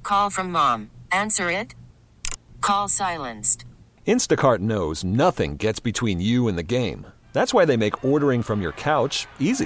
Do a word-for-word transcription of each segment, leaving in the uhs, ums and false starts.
Call from mom. Answer it. Call silenced. Instacart knows nothing gets between you and the game. That's why they make ordering from your couch easy.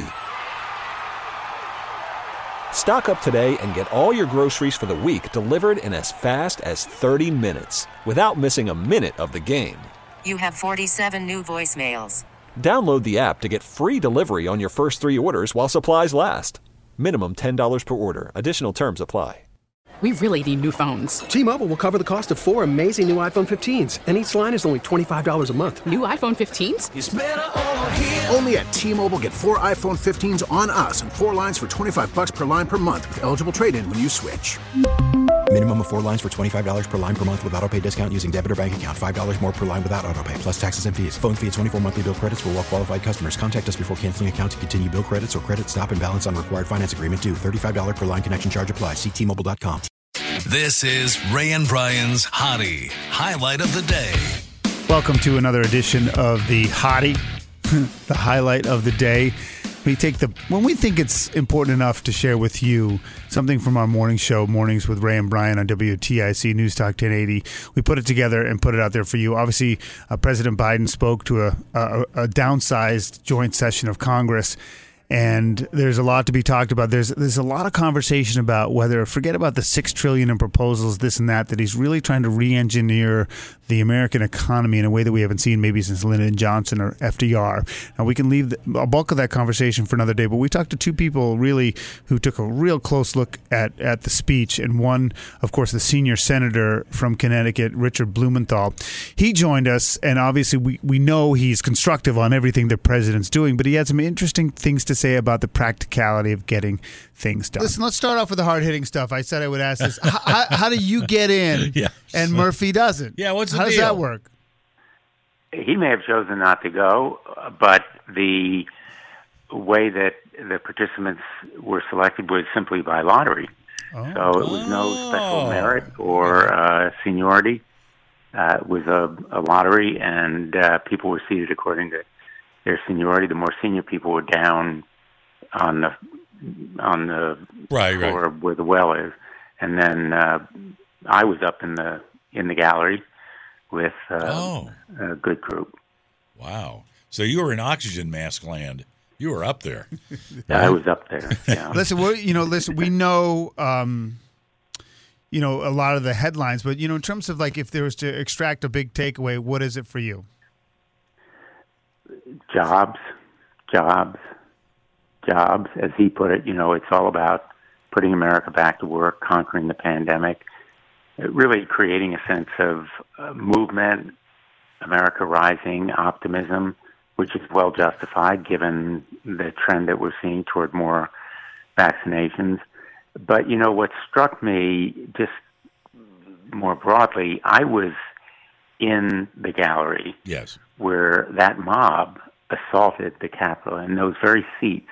Stock up today and get all your groceries for the week delivered in as fast as thirty minutes without missing a minute of the game. You have forty-seven new voicemails. Download the app to get free delivery on your first three orders while supplies last. Minimum ten dollars per order. Additional terms apply. We really need new phones. T-Mobile will cover the cost of four amazing new iPhone fifteens, and each line is only twenty-five dollars a month. New iPhone fifteens? It's better over here. Only at T-Mobile, get four iPhone fifteens on us and four lines for twenty-five bucks per line per month with eligible trade-in when you switch. Minimum of four lines for twenty-five dollars per line per month with autopay discount using debit or bank account. five dollars more per line without autopay, plus taxes and fees. Phone fee at twenty-four monthly bill credits for well-qualified customers. Contact us before canceling account to continue bill credits or credit stop and balance on required finance agreement due. thirty-five dollars per line connection charge applies. See T Mobile dot com. This is Ray and Brian's Hottie Highlight of the Day. Welcome to another edition of the Hottie, the highlight of the day. We take the when we think it's important enough to share with you something from our morning show, Mornings with Ray and Brian on W T I C News Talk ten eighty. We put it together and put it out there for you. Obviously, uh, President Biden spoke to a, a, a downsized joint session of Congress. And there's a lot to be talked about. There's there's a lot of conversation about whether, forget about the six trillion dollars in proposals, this and that, that he's really trying to re-engineer the American economy in a way that we haven't seen maybe since Lyndon Johnson or F D R. Now, we can leave the, a bulk of that conversation for another day, but we talked to two people really who took a real close look at, at the speech. And one, of course, the senior senator from Connecticut, Richard Blumenthal. He joined us, and obviously we, we know he's constructive on everything the president's doing, but he had some interesting things to say about the practicality of getting things done. Listen, let's start off with the hard-hitting stuff. I said I would ask this. how, how, how do you get in yeah. and Murphy doesn't? Yeah, what's the How deal? does that work? He may have chosen not to go, but the way that the participants were selected was simply by lottery. Oh. So it was no special merit or uh, seniority. Uh, it was a, a lottery, and uh, people were seated according to their seniority. The more senior people were down on the on the right, floor right. where the well is, and then uh, I was up in the in the gallery with uh, oh. a good group. Wow! So you were in oxygen mask land. You were up there. Yeah, I was up there. Yeah. Listen, we're, you know, listen. We know, um, you know, a lot of the headlines, but you know, in terms of like, if there was to extract a big takeaway, what is it for you? Jobs, jobs, jobs. As he put it, you know, it's all about putting America back to work, conquering the pandemic, really creating a sense of uh, movement, America rising, optimism, which is well justified given the trend that we're seeing toward more vaccinations. But, you know, what struck me just more broadly, I was in the gallery yes. where that mob assaulted the Capitol, and those very seats,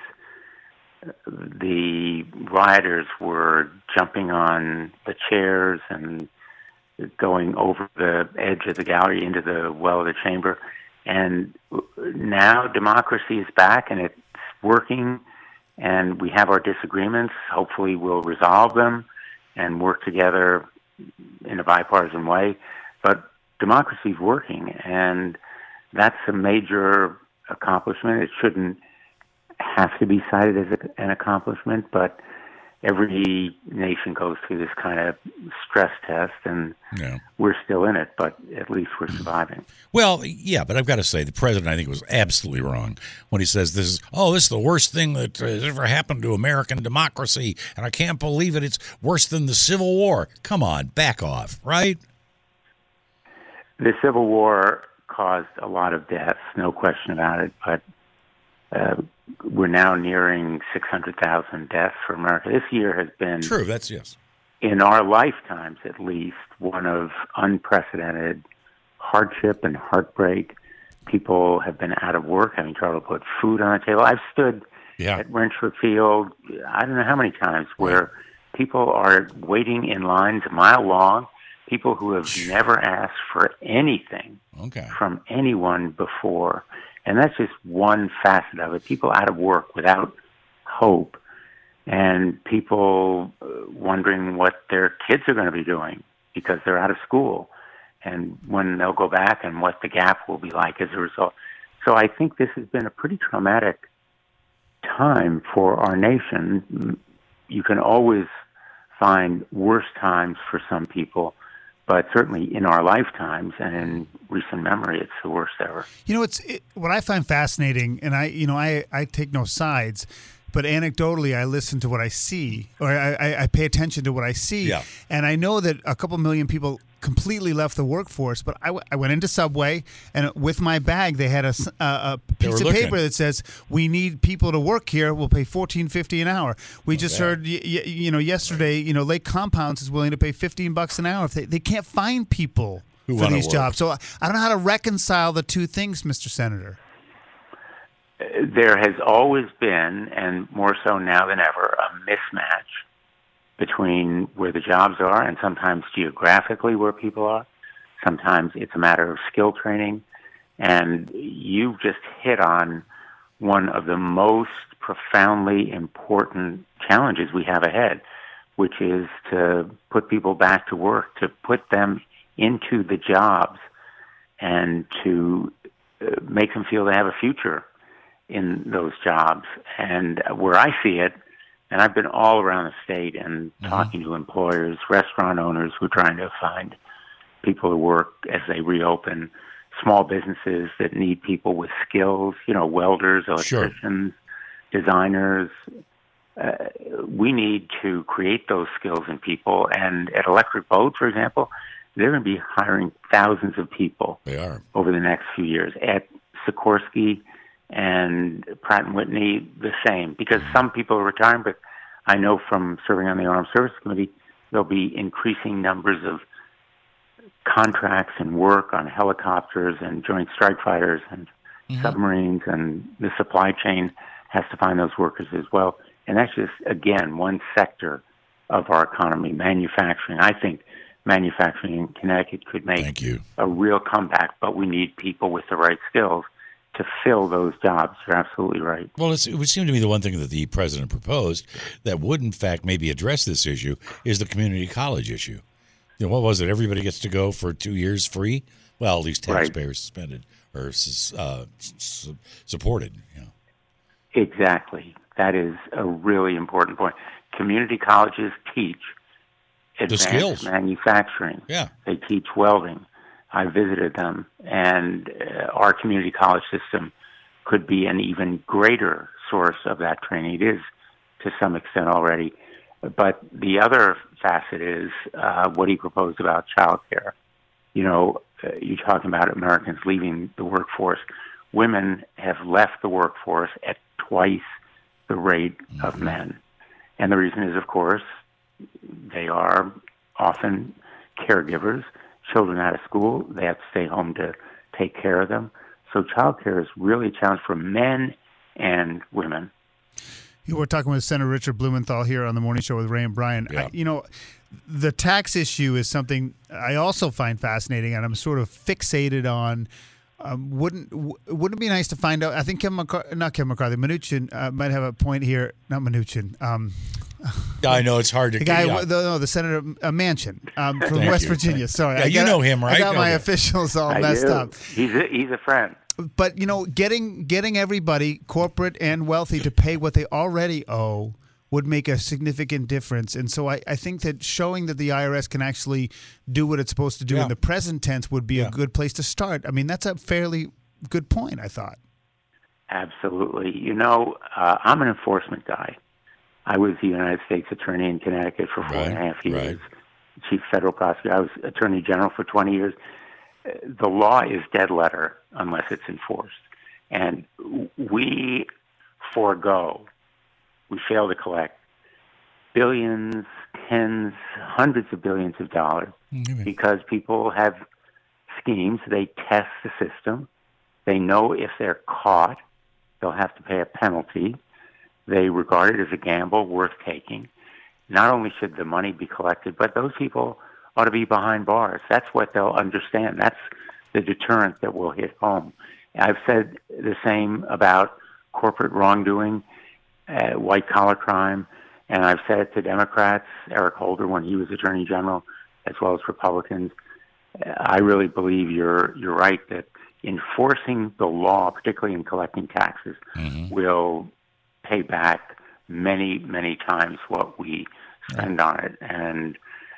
the rioters were jumping on the chairs and going over the edge of the gallery into the well of the chamber. And now democracy is back, and it's working, and we have our disagreements. Hopefully we'll resolve them and work together in a bipartisan way. But democracy is working, and that's a major accomplishment. It shouldn't have to be cited as a, an accomplishment, but every nation goes through this kind of stress test, and yeah. we're still in it, but at least we're surviving. Well, yeah, but I've got to say, the president, I think, was absolutely wrong when he says this is, oh, this is the worst thing that has ever happened to American democracy, and I can't believe it. It's worse than the Civil War. Come on, back off, right? The Civil War caused a lot of deaths, no question about it, but uh, we're now nearing six hundred thousand deaths for America. This year has been... True, that's yes. In our lifetimes, at least, one of unprecedented hardship and heartbreak. People have been out of work, having trouble to put food on the table. I've stood yeah. at Rentschler Field, I don't know how many times, where people are waiting in lines a mile long, people who have never asked for anything okay. from anyone before. And that's just one facet of it. People out of work without hope. and people uh, wondering what their kids are going to be doing because they're out of school, and when they'll go back and what the gap will be like as a result. So I think this has been a pretty traumatic time for our nation. You can always find worse times for some people, but certainly in our lifetimes and in recent memory, it's the worst ever. You know, it's it, what I find fascinating, and I, you know, I, I take no sides, but anecdotally, I listen to what I see, or I, I, I pay attention to what I see, Yeah. and I know that a couple million people completely left the workforce, but I, w- I went into Subway, and with my bag, they had a, s- a- a They were piece of looking. paper that says, we need people to work here, we'll pay fourteen fifty an hour. We just bad. heard, y- y- you know, yesterday, you know, Lake Compounds is willing to pay fifteen bucks an hour if they, they can't find people Who for wanna these work. jobs. So I I don't know how to reconcile the two things, Mister Senator. There has always been, and more so now than ever, a mismatch between where the jobs are and sometimes geographically where people are. Sometimes it's a matter of skill training. And you've just hit on one of the most profoundly important challenges we have ahead, which is to put people back to work, to put them into the jobs and to uh, make them feel they have a future in those jobs. And where I see it, and I've been all around the state and Mm-hmm. talking to employers, restaurant owners who are trying to find people to work as they reopen, small businesses that need people with skills, you know, welders, electricians, designers. Uh, we need to create those skills in people. And at Electric Boat, for example, they're going to be hiring thousands of people They are. over the next few years. At Sikorsky and Pratt and Whitney, the same, because some people are retiring, but I know from serving on the Armed Services Committee, there'll be increasing numbers of contracts and work on helicopters and joint strike fighters and submarines, and the supply chain has to find those workers as well. And that's just, again, one sector of our economy, manufacturing. I think manufacturing in Connecticut could make Thank you. a real comeback, but we need people with the right skills to fill those jobs. You're absolutely right. Well, it's, it would seem to me the one thing that the president proposed that would, in fact, maybe address this issue is the community college issue. You know, what was it? Everybody gets to go for two years free? Well, at least taxpayers suspended or uh, su- supported. You know. Exactly. That is a really important point. Community colleges teach advanced skills. manufacturing. Yeah. They teach welding. I visited them, and uh, our community college system could be an even greater source of that training. It is to some extent already. But the other facet is uh, what he proposed about childcare. You know, uh, you're talking about Americans leaving the workforce. Women have left the workforce at twice the rate mm-hmm. of men. And the reason is, of course, they are often caregivers. Children out of school, they have to stay home to take care of them. So childcare is really a challenge for men and women. We're talking with Senator Richard Blumenthal here on the Morning Show with Ray and Brian. Yeah. I, you know, the tax issue is something I also find fascinating, and I'm sort of fixated on. Um, wouldn't w- wouldn't it be nice to find out? I think Kevin McCarthy, not Kevin McCarthy, Mnuchin uh, might have a point here. Not Mnuchin. Um, I know it's hard to the guy, yeah. the, no, the Senator uh, Manchin um, from Thank West you. Virginia. Sorry, Yeah, I you got, know him, right? I got know my that. officials all I messed do. up. He's a, he's a friend. But, you know, getting getting everybody, corporate and wealthy, to pay what they already owe would make a significant difference. And so I, I think that showing that the I R S can actually do what it's supposed to do Yeah. in the present tense would be Yeah. a good place to start. I mean, that's a fairly good point, I thought. Absolutely. You know, uh, I'm an enforcement guy. I was the United States Attorney in Connecticut for four Right, and a half years, right. Chief Federal Prosecutor. I was Attorney General for twenty years. Uh, The law is dead letter unless it's enforced. And we forego, we fail to collect billions, tens, hundreds of billions of dollars Mm-hmm. because people have schemes. They test the system. They know if they're caught, they'll have to pay a penalty. They regard it as a gamble worth taking. Not only should the money be collected, but those people ought to be behind bars. That's what they'll understand. That's the deterrent that will hit home. I've said the same about corporate wrongdoing, uh, white-collar crime. And I've said it to Democrats, Eric Holder when he was Attorney General, as well as Republicans. I really believe you're you're right that enforcing the law, particularly in collecting taxes, mm-hmm. will pay back many, many times what we spend right. on it. And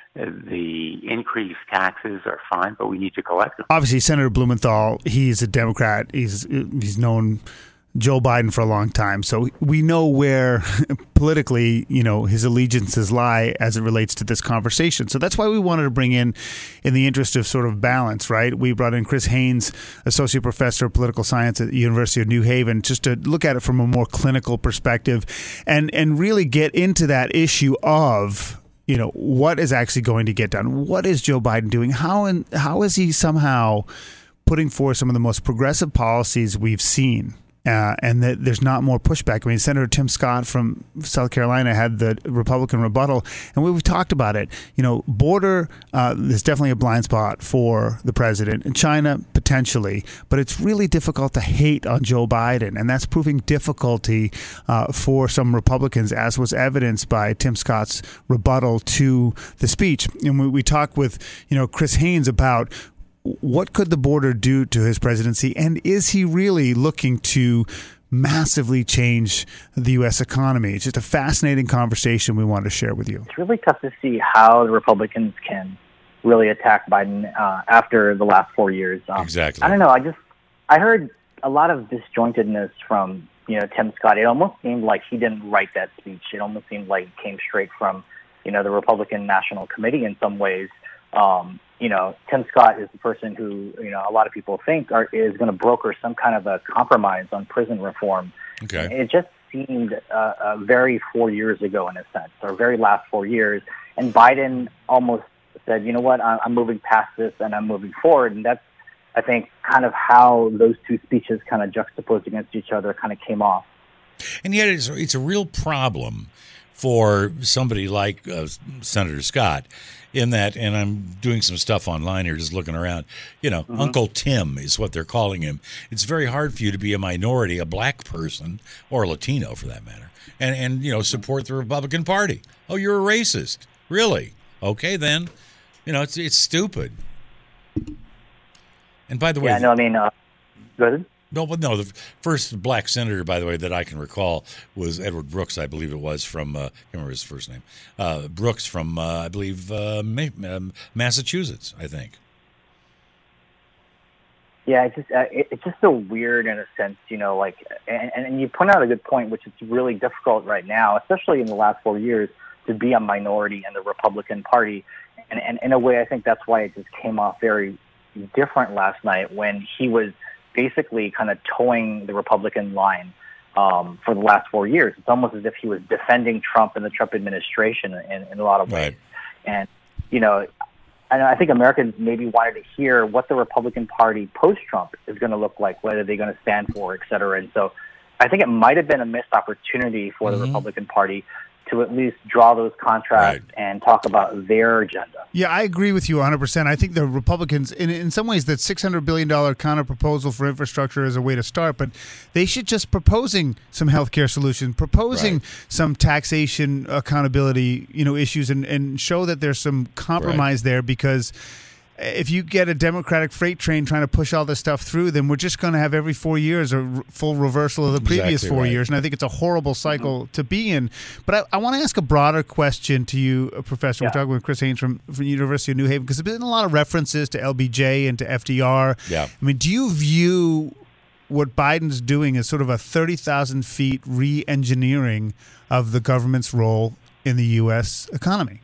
the increased taxes are fine, but we need to collect them. Obviously, Senator Blumenthal, he's a Democrat. He's he's known Joe Biden for a long time, so we know where politically, you know, his allegiances lie as it relates to this conversation. So that's why we wanted to bring in, in the interest of sort of balance, right? We brought in Chris Haynes, Associate Professor of Political Science at the University of New Haven, just to look at it from a more clinical perspective and, and really get into that issue of, you know, what is actually going to get done? What is Joe Biden doing? How in, how is he somehow putting forth some of the most progressive policies we've seen? Uh, and that there's not more pushback. I mean, Senator Tim Scott from South Carolina had the Republican rebuttal, and we've talked about it. You know, border, uh, there's definitely a blind spot for the president. And China, potentially. But it's really difficult to hate on Joe Biden, and that's proving difficulty uh, for some Republicans, as was evidenced by Tim Scott's rebuttal to the speech. And we, we talked with, you know, Chris Haynes about what could the border do to his presidency, and is he really looking to massively change the U S economy? It's just a fascinating conversation we wanted to share with you. It's really tough to see how the Republicans can really attack Biden uh, after the last four years. Um, exactly. I don't know. I just I heard a lot of disjointedness from you know Tim Scott. It almost seemed like he didn't write that speech. It almost seemed like it came straight from you know the Republican National Committee in some ways. Um, you know, Tim Scott is the person who, you know, a lot of people think are, is going to broker some kind of a compromise on prison reform. Okay. It just seemed uh, uh, very four years ago in a sense, or very last four years. And Biden almost said, you know what, I'm moving past this and I'm moving forward. And that's, I think, kind of how those two speeches kind of juxtaposed against each other kind of came off. And yet it's, it's a real problem for somebody like uh, Senator Scott in that, and I'm doing some stuff online here, just looking around, you know, mm-hmm. Uncle Tim is what they're calling him. It's very hard for you to be a minority, a black person, or a Latino for that matter, and, and you know, support the Republican Party. Oh, you're a racist. Really? Okay, then. You know, it's it's stupid. And by the way... Yeah, no, I mean, uh, go ahead. No, but no. The first black senator, by the way, that I can recall was Edward Brooks, I believe it was from. Uh, I can't remember his first name. Uh, Brooks from, uh, I believe, uh, Ma- Massachusetts. I think. Yeah, it's just uh, it, it's just so weird in a sense, you know. Like, and, and you point out a good point, which is really difficult right now, especially in the last four years, to be a minority in the Republican Party, and, and in a way, I think that's why it just came off very different last night when he was basically kind of towing the Republican line um, for the last four years. It's almost as if he was defending Trump and the Trump administration in, in a lot of ways. Right. And, you know, and I think Americans maybe wanted to hear what the Republican Party post-Trump is going to look like, what are they going to stand for, et cetera. And so I think it might have been a missed opportunity for the mm-hmm. Republican Party to at least draw those contrasts right. and talk about their agenda. Yeah, I agree with you one hundred percent. I think the Republicans, in, in some ways, that six hundred billion dollars counter-proposal for infrastructure is a way to start, but they should just proposing some healthcare solutions, proposing right. some taxation accountability, you know, issues, and, and show that there's some compromise right. there, because if you get a Democratic freight train trying to push all this stuff through, then we're just going to have every four years a r- full reversal of the previous exactly four right. years. And I think it's a horrible cycle mm-hmm. to be in. But I, I want to ask a broader question to you, Professor. Yeah. We're talking with Chris Haynes from, from the University of New Haven, because there's been a lot of references to L B J and to F D R. Yeah. I mean, do you view what Biden's doing as sort of a thirty thousand feet re-engineering of the government's role in the U S economy?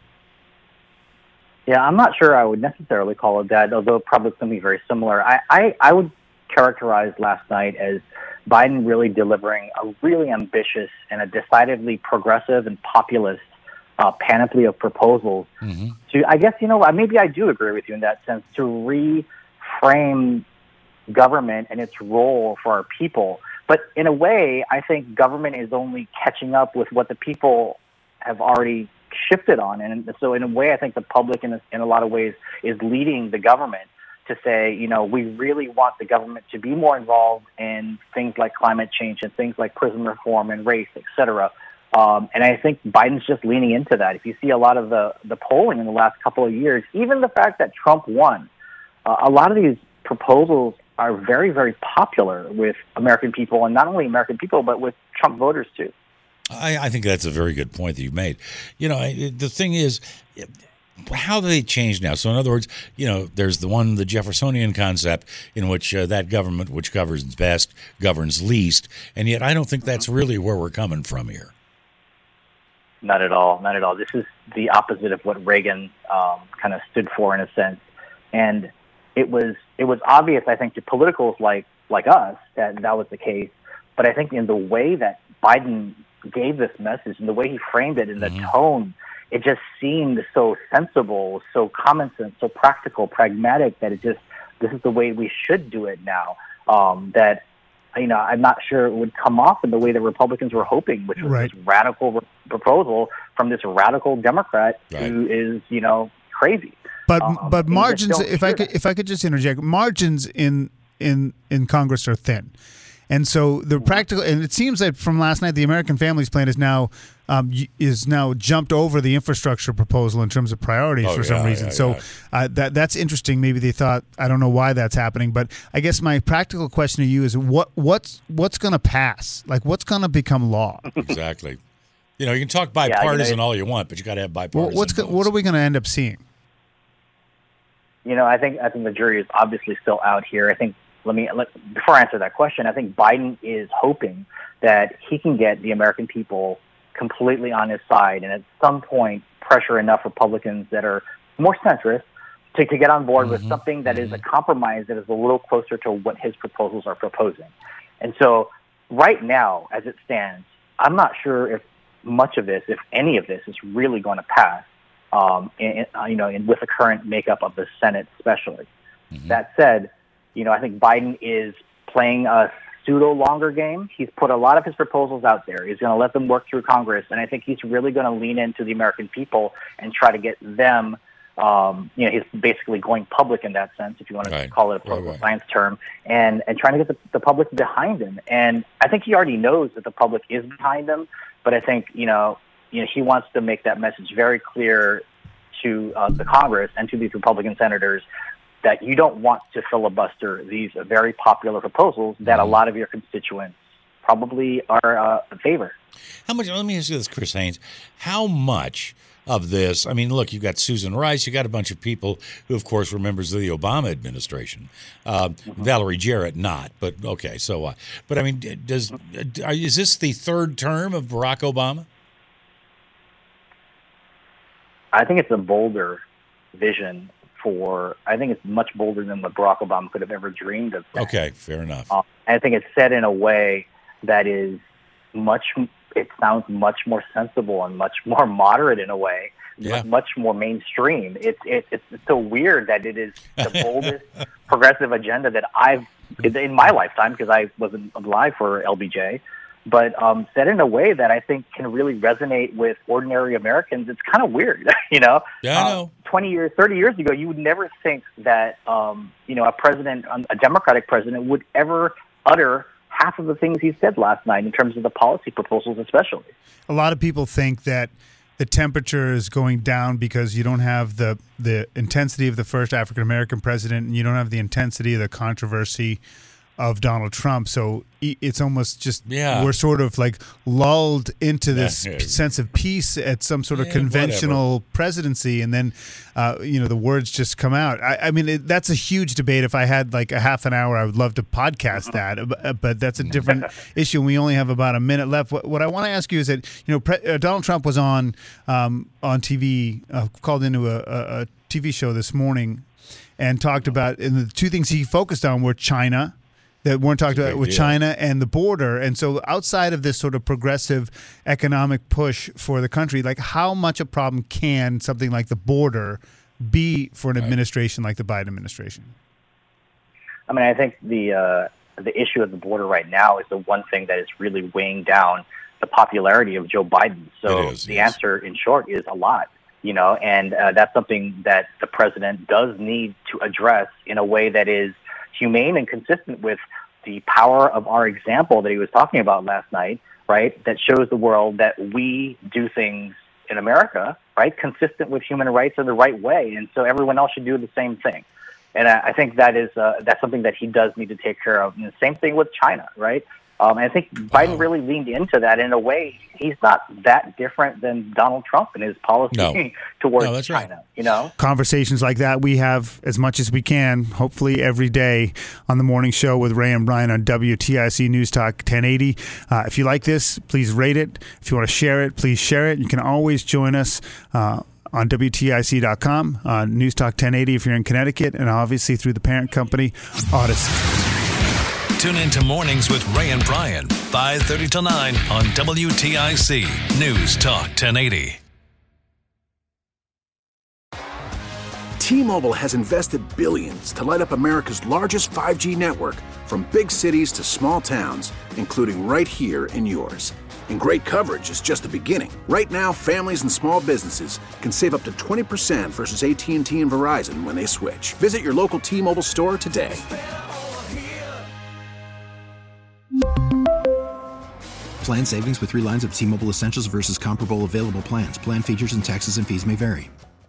Yeah, I'm not sure I would necessarily call it that, although probably something very similar. I, I, I would characterize last night as Biden really delivering a really ambitious and a decidedly progressive and populist uh, panoply of proposals. Mm-hmm. To, I guess, you know, maybe I do agree with you in that sense, to reframe government and its role for our people. But in a way, I think government is only catching up with what the people have already shifted on. And so in a way, I think the public in a, in a lot of ways is leading the government to say, you know, we really want the government to be more involved in things like climate change and things like prison reform and race, et cetera. Um, and I think Biden's just leaning into that. If you see a lot of the, the polling in the last couple of years, even the fact that Trump won, uh, a lot of these proposals are very, very popular with American people, and not only American people, but with Trump voters too. I, I think that's a very good point that you've made. You know, I, the thing is, how do they change now? So in other words, you know, there's the one, the Jeffersonian concept in which uh, that government, which governs best, governs least. And yet I don't think that's really where we're coming from here. Not at all. Not at all. This is the opposite of what Reagan um, kind of stood for in a sense. And it was it was obvious, I think, to politicals like, like us that that was the case. But I think in the way that Biden gave this message and the way he framed it and the mm-hmm. tone, it just seemed so sensible, so common sense, so practical, pragmatic that it just, this is the way we should do it now. Um, that, you know, I'm not sure it would come off in the way that Republicans were hoping, which was right. this radical re- proposal from this radical Democrat right. who is, you know, crazy. But um, but margins, if I could that. if I could just interject, margins in in in Congress are thin. And so the practical, and it seems that from last night, the American Families Plan is now um, is now jumped over the infrastructure proposal in terms of priorities oh, for some yeah, reason. Yeah, so yeah. Uh, that that's interesting. Maybe they thought, I don't know why that's happening, but I guess my practical question to you is what what's what's going to pass? Like what's going to become law? Exactly. You know, you can talk bipartisan yeah, you know, all you want, but you got to have bipartisan. Well, what's go, what are we going to end up seeing? You know, I think I think the jury is obviously still out here. I think. Let me let, before I answer that question, I think Biden is hoping that he can get the American people completely on his side and at some point pressure enough Republicans that are more centrist to, to get on board mm-hmm. with something that mm-hmm. is a compromise that is a little closer to what his proposals are proposing. And so right now, as it stands, I'm not sure if much of this, if any of this, is really going to pass, um, in, in, you know, in, with the current makeup of the Senate especially. Mm-hmm. That said, you know, I think Biden is playing a pseudo longer game. He's put a lot of his proposals out there. He's going to let them work through Congress, and I think he's really going to lean into the American people and try to get them. Um, you know, he's basically going public in that sense, if you want to right. call it a political right, right. science term, and and trying to get the, the public behind him. And I think he already knows that the public is behind him, but I think you know, you know, he wants to make that message very clear to uh, the Congress and to these Republican senators that you don't want to filibuster these very popular proposals that a lot of your constituents probably are uh, in favor. How much? Let me ask you this, Chris Haynes. How much of this? I mean, look, you've got Susan Rice. You got a bunch of people who, of course, were members of the Obama administration. Uh, mm-hmm. Valerie Jarrett, not, but okay, so what? But I mean, does is this the third term of Barack Obama? I think it's a bolder vision. For I think it's much bolder than what Barack Obama could have ever dreamed of. Okay, fair enough. Uh, I think it's said in a way that is much. It sounds much more sensible and much more moderate in a way, yeah. much more mainstream. It's it, it's it's so weird that it is the boldest progressive agenda that I've in my lifetime because I wasn't alive for L B J. But um, said in a way that I think can really resonate with ordinary Americans. It's kind of weird, you know. Yeah, I know. Uh, Twenty years, thirty years ago, you would never think that um, you know a president, a Democratic president, would ever utter half of the things he said last night in terms of the policy proposals, especially. A lot of people think that the temperature is going down because you don't have the the intensity of the first African American president, and you don't have the intensity of the controversy of Donald Trump. So it's almost just yeah. we're sort of like lulled into this yeah, yeah. sense of peace at some sort of yeah, conventional whatever. presidency, and then uh, you know the words just come out. I, I mean it, that's a huge debate. If I had like a half an hour, I would love to podcast that, but that's a different issue. And we only have about a minute left. What, what I want to ask you is that you know Pre- uh, Donald Trump was on um, on T V, uh, called into a, a, a T V show this morning, and talked about, and the two things he focused on were China. That weren't talked about with deal. China and the border. And so outside of this sort of progressive economic push for the country, like how much a problem can something like the border be for an right. administration like the Biden administration? I mean, I think the uh, the issue of the border right now is the one thing that is really weighing down the popularity of Joe Biden. So is, the yes. answer, in short, is a lot. You know, and uh, that's something that the president does need to address in a way that is humane and consistent with the power of our example that he was talking about last night, right, that shows the world that we do things in America, right, consistent with human rights in the right way, and so everyone else should do the same thing. And I, I think that is uh, that's something that he does need to take care of. And the same thing with China, right? Um, and I think Biden really leaned into that in a way. He's not that different than Donald Trump in his policy No. towards No, that's China. right. You know, Conversations like that we have as much as we can, hopefully every day on the morning show with Ray and Brian on W T I C News Talk ten eighty. Uh, if you like this, please rate it. If you want to share it, please share it. You can always join us uh, on W T I C dot com, uh, News Talk ten eighty if you're in Connecticut, and obviously through the parent company, Odyssey. Tune in to Mornings with Ray and Brian, five thirty till nine on W T I C News Talk ten eighty. T-Mobile has invested billions to light up America's largest five G network, from big cities to small towns, including right here in yours. And great coverage is just the beginning. Right now, families and small businesses can save up to twenty percent versus A T and T and Verizon when they switch. Visit your local T-Mobile store today. Plan savings with three lines of T-Mobile Essentials versus comparable available plans. Plan features and taxes and fees may vary.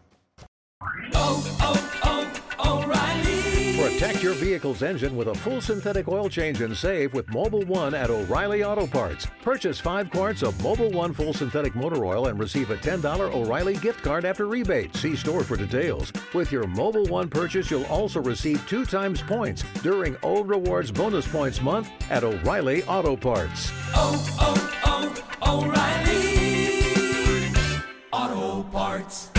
Protect your vehicle's engine with a full synthetic oil change and save with Mobil one at O'Reilly Auto Parts. Purchase five quarts of Mobil one full synthetic motor oil and receive a ten dollars O'Reilly gift card after rebate. See store for details. With your Mobil one purchase, you'll also receive two times points during O Rewards Bonus Points Month at O'Reilly Auto Parts. Oh, oh, oh, O'Reilly Auto Parts.